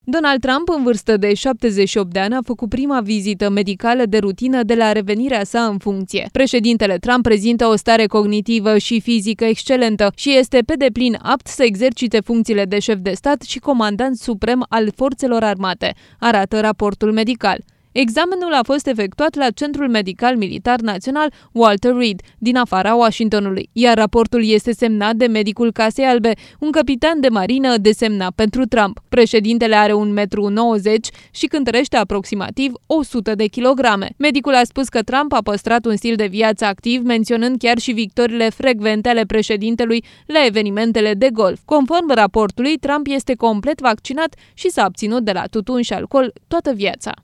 Donald Trump, în vârstă de 78 de ani, a făcut prima vizită medicală de rutină de la revenirea sa în funcție. Președintele Trump prezintă o stare cognitivă și fizică excelentă și este pe deplin apt să exercite funcțiile de șef de stat și comandant suprem al forțelor armate, arată raportul medical. Examenul a fost efectuat la Centrul Medical Militar Național Walter Reed, din afara Washingtonului, iar raportul este semnat de medicul Casei Albe, un capitan de marină desemnat pentru Trump. Președintele are 1,90 m și cântărește aproximativ 100 de kilograme. Medicul a spus că Trump a păstrat un stil de viață activ, menționând chiar și victoriile frecvente ale președintelui la evenimentele de golf. Conform raportului, Trump este complet vaccinat și s-a abținut de la tutun și alcool toată viața.